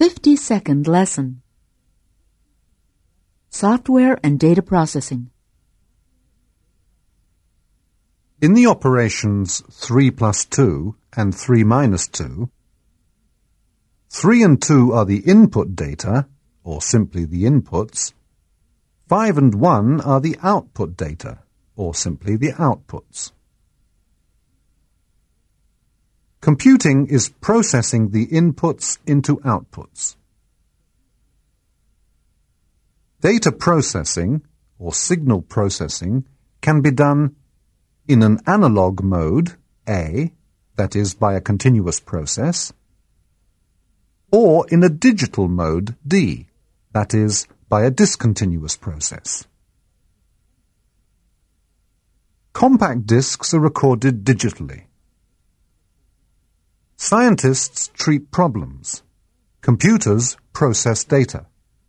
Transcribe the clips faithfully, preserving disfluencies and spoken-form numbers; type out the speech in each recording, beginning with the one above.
fifty-second lesson. Software and data processing. In the operations three plus two and three minus two, three and two are the input data, or simply the inputs. five and one are the output data, or simply the outputs. Computing is processing the inputs into outputs. Data processing, or signal processing, can be done in an analog mode, A, that is by a continuous process, or in a digital mode, D, that is by a discontinuous process. Compact discs are recorded digitally. Scientists treat problems. Computers process data.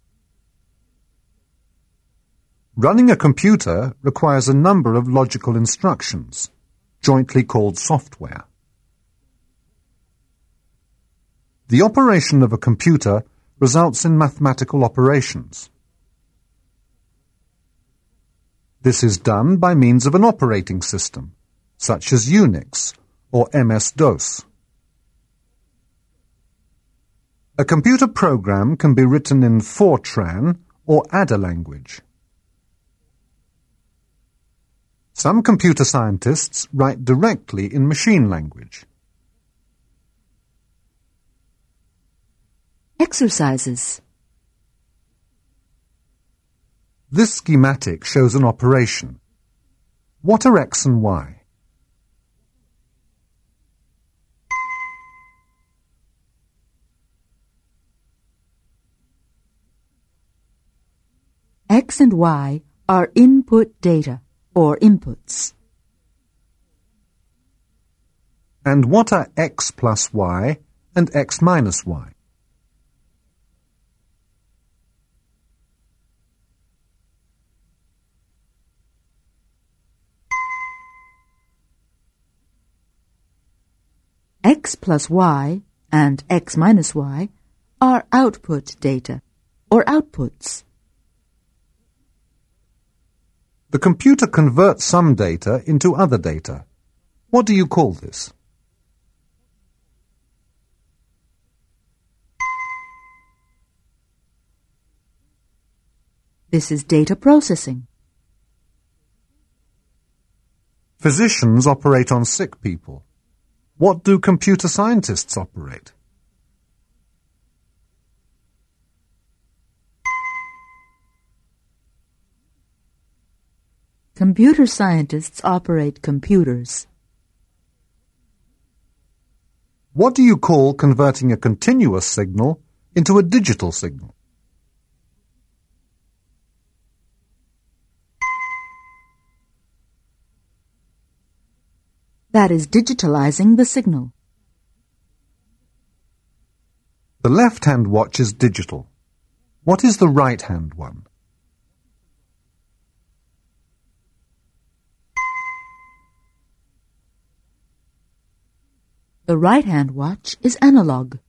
Running a computer requires a number of logical instructions, jointly called software. The operation of a computer results in mathematical operations. This is done by means of an operating system, such as Unix or M S DOS. A computer program can be written in Fortran or Ada language. Some computer scientists write directly in machine language. Exercises. This schematic shows an operation. What are X and Y? X and Y are input data, or inputs. And what are X plus Y and X minus Y? X plus Y and X minus Y are output data, or outputs. The computer converts some data into other data. What do you call this? This is data processing. Physicians operate on sick people. What do computer scientists operate? Computer scientists operate computers. What do you call converting a continuous signal into a digital signal? That is digitalizing the signal. The left-hand watch is digital. What is the right-hand one? The right-hand watch is analog.